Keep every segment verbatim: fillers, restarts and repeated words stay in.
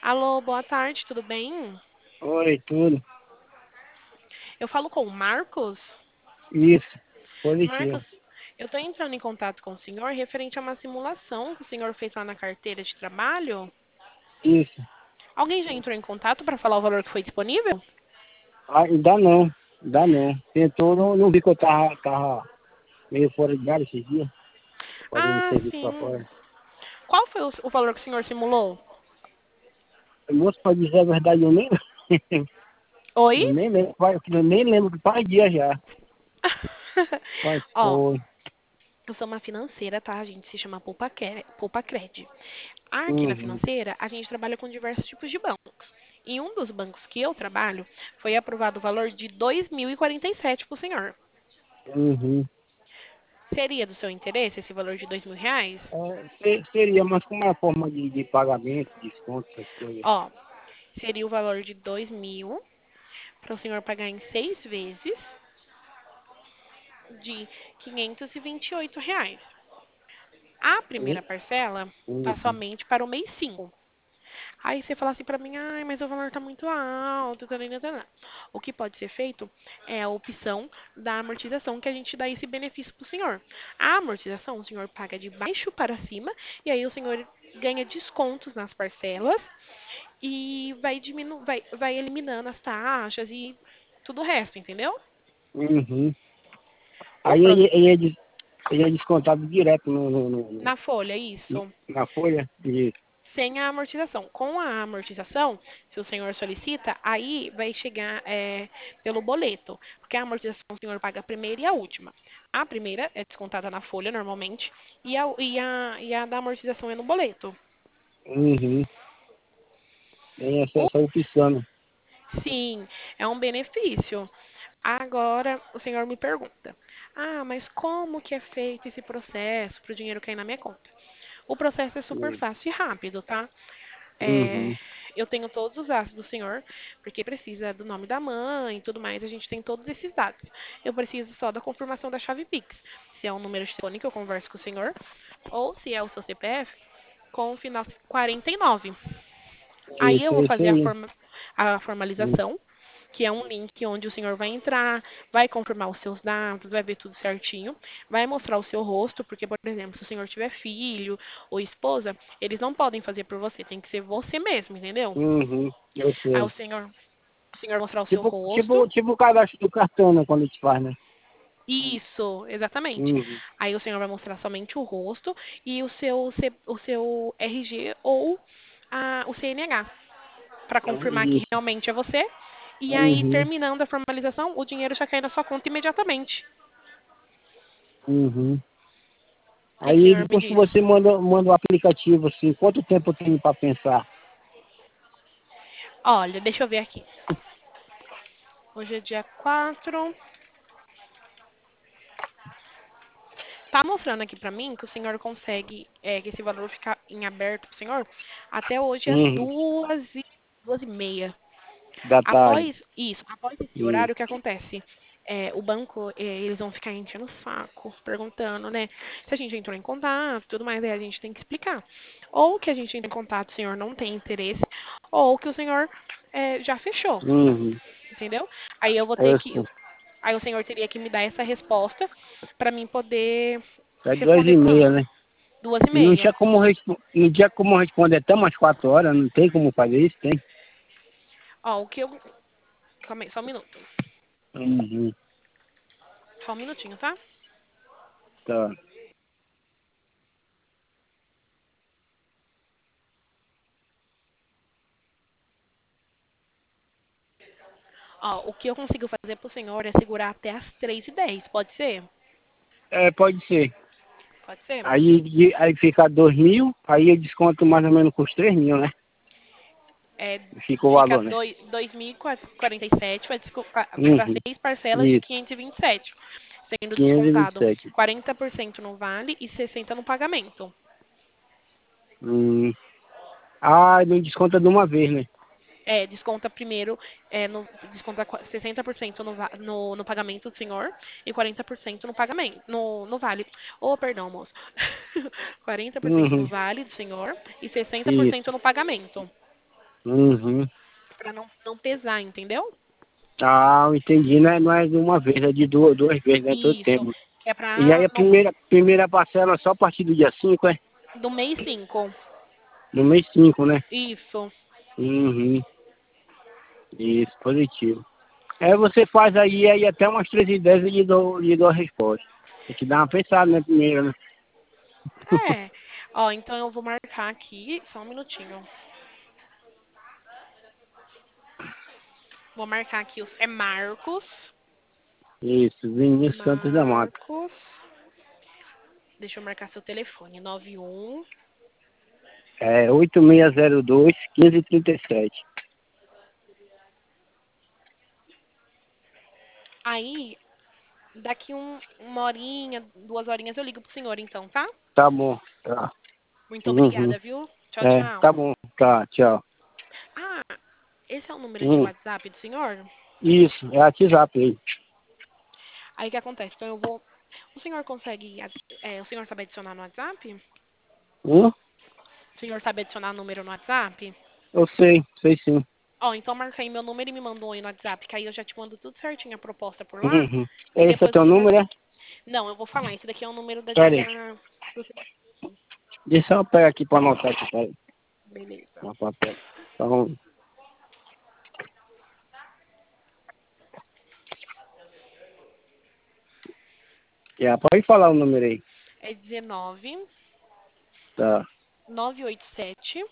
Alô, boa tarde, tudo bem? Oi, tudo. Eu falo com o Marcos. Isso, Marcos, positivo. eu estou entrando em contato com o senhor referente a uma simulação que o senhor fez lá na carteira de trabalho. Isso. Alguém já entrou em contato para falar o valor que foi disponível? Ah, ainda não, ainda não. Tentou, não, não vi que eu tava, tava meio fora de área esses dias, fazendo Ah, serviço pra sim. fora. Qual foi o, o valor que o senhor simulou? Moço, pra dizer a verdade, eu nem, Oi? eu nem lembro, faz- eu nem lembro que faz dia já. Mas Ó, foi. eu sou uma financeira, tá? A gente se chama Poupa Cre- Poupa Cred. Aqui na Uhum, financeira, a gente trabalha com diversos tipos de bancos. Em um dos bancos que eu trabalho, foi aprovado o valor de dois mil e quarenta e sete para o senhor. uhum. Seria do seu interesse esse valor de dois mil reais? É, se- seria, mas como é a forma de, de pagamento, desconto, essas coisas? Ó, seria o valor de dois mil para o senhor pagar em seis vezes de quinhentos e vinte e oito reais. A primeira Hum, parcela está Uhum, somente para o mês cinco. Aí você fala assim pra mim, ai, mas o valor tá muito alto, tarana, tarana. O que pode ser feito é a opção da amortização, que a gente dá esse benefício pro senhor. A amortização, o senhor paga de baixo para cima, e aí o senhor ganha descontos nas parcelas e vai diminu vai, vai eliminando as taxas e tudo o resto, entendeu? uhum. O Aí pro... ele, ele, é des- ele é descontado direto no, no, no- no- Na folha, no- isso. na folha? Isso. Sem a amortização. Com a amortização, se o senhor solicita, aí vai chegar é, pelo boleto. Porque a amortização o senhor paga a primeira e a última. A primeira é descontada na folha, normalmente, e a, e a, e a da amortização é no boleto. Uhum. Tem essa, O, essa opção. sim, é um benefício. Agora, o senhor me pergunta: ah, mas como que é feito esse processo para o dinheiro cair na minha conta? O processo é super Uhum. fácil e rápido, tá? É, Uhum. eu tenho todos os dados do senhor, porque precisa do nome da mãe e tudo mais, a gente tem todos esses dados. Eu preciso só da confirmação da chave Pix, se é um número de telefone que eu converso com o senhor, ou se é o seu C P F, com o final quarenta e nove. Aí eu Isso, vou isso fazer a, aí. forma, a Uhum. formalização, que é um link onde o senhor vai entrar, vai confirmar os seus dados, vai ver tudo certinho, vai mostrar o seu rosto, porque, por exemplo, se o senhor tiver filho ou esposa, eles não podem fazer por você, tem que ser você mesmo, entendeu? Uhum. Eu Aí o sei. senhor, o senhor mostrar o seu Tipo, rosto. tipo, tipo o cadastro do cartão, né? Quando a gente faz, né? Isso, exatamente. Uhum. Aí o senhor vai mostrar somente o rosto e o seu, C- o seu R G ou a- o C N H, para confirmar que Isso. realmente é você. E aí, Uhum. terminando a formalização, o dinheiro já cai na sua conta imediatamente. Uhum. O que, que o Aí senhor me depois que diz? você manda, manda o aplicativo, assim, quanto tempo eu tenho pra pensar? Olha, deixa eu ver aqui. Hoje é dia quatro. Tá mostrando aqui pra mim que o senhor consegue, é, que esse valor ficar em aberto pro senhor até hoje às Uhum. duas e, duas e meia. Da tarde. Após isso, após esse horário, o Isso. que acontece? É, o banco, é, eles vão ficar enchendo o saco, perguntando, né? Se a gente entrou em contato, tudo mais, aí a gente tem que explicar. Ou que a gente entrou em contato, o senhor não tem interesse, ou que o senhor é, já fechou, Uhum. entendeu? Aí eu vou ter Eu que, sei. aí o senhor teria que me dar essa resposta para mim poder É duas responder e meia, quando? né? Duas e E não meia. tinha como, respo- não tinha como responder até umas quatro horas, não tem como fazer isso, tem? Ó, o que eu. Calma aí, só um minuto. Uhum. Só um minutinho, tá? Tá. Ó, o que eu consigo fazer pro senhor é segurar até as três e dez, pode ser? É, pode ser. Pode ser? Aí, de- aí fica dois mil, aí eu desconto mais ou menos com os três mil, né? É, Fica o fica valor, né? dois- 2.047, vai para Uhum. seis parcelas de Isso. quinhentos e vinte e sete, sendo quinhentos e vinte e descontado sete. quarenta por cento no vale e sessenta por cento no pagamento. Hum. Ah, não desconta de uma vez, né? É, desconta primeiro, é, no, desconta qua- sessenta por cento no, va- no, no pagamento do senhor e quarenta por cento no pagamento, no, no vale. Oh, perdão, moço. quarenta por cento no Uhum. vale do senhor e sessenta por Isso. cento no pagamento. Uhum. Pra não, não pesar, entendeu? Ah, entendi, né? Não é de uma vez, é de duas, duas vezes, né? Todo Isso. tempo. Que é E aí pra a não. primeira, primeira parcela é só a partir do dia cinco, é? Do mês cinco. No mês cinco, né? Isso. Uhum. Isso, positivo. Aí você faz aí, aí até umas três ideias e lhe dou, lhe dou a resposta. Tem que dar uma pensada, né, primeiro, né? É. Ó, então eu vou marcar aqui. Só um minutinho. Vou marcar aqui. Os, é Marcos. Isso, Vinícius Santos da Mata. Marcos. Deixa eu marcar seu telefone. nove um. É oito seis zero dois, um cinco três sete. Aí, daqui um, uma horinha, duas horinhas eu ligo pro senhor, então, tá? Tá bom, tá. Muito Uhum. obrigada, viu? Tchau, É, tchau. tá bom, tá, tchau. Ah, esse é o número de Hum. WhatsApp do senhor? Isso, é WhatsApp aí. Aí o que acontece? Então eu vou. O senhor consegue. É, o senhor sabe adicionar no WhatsApp? Hum? O senhor sabe adicionar número no WhatsApp? Eu sei, sei sim. Ó, então marca aí meu número e me mandou aí no WhatsApp, que aí eu já te mando tudo certinho a proposta por lá. Uhum. E Esse é depois o teu senhor. número, é? Não, eu vou falar. Esse daqui é o número da. Pera aí. da... Deixa eu pegar aqui pra anotar aqui, pera aí. Beleza. No papel. Então, já, pode falar o número aí. É dezenove, Tá. novecentos e oitenta e sete,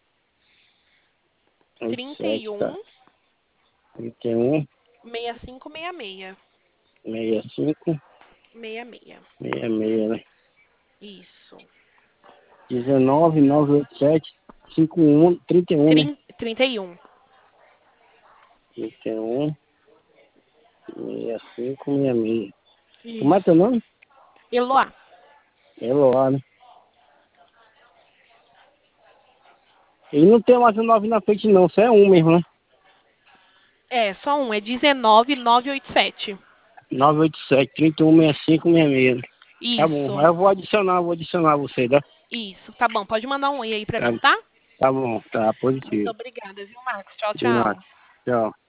oito trinta e sete, tá. um, trinta e um, sessenta e cinco sessenta e seis. sessenta e cinco, sessenta e seis. sessenta e seis, né? Isso. dezenove, novecentos e oitenta e sete, cinquenta e um, trinta e um, né? Trin- trinta e um. trinta e um, sessenta e cinco, sessenta e seis. Como é teu Isso. nome? Eloá. Eloá, né? E não tem mais um nove na frente não, só é um mesmo, né? É, só um. É dezenove, novecentos e oitenta e sete. novecentos e oitenta e sete, trinta e um, sessenta e cinco, sessenta e seis. Tá bom, Isso. aí eu vou adicionar, vou adicionar você, tá? Isso. Tá bom. Pode mandar um oi aí pra Tá, mim, tá? tá bom, tá Muito positivo. obrigada, viu, Marcos? Tchau, De nada. tchau. Tchau.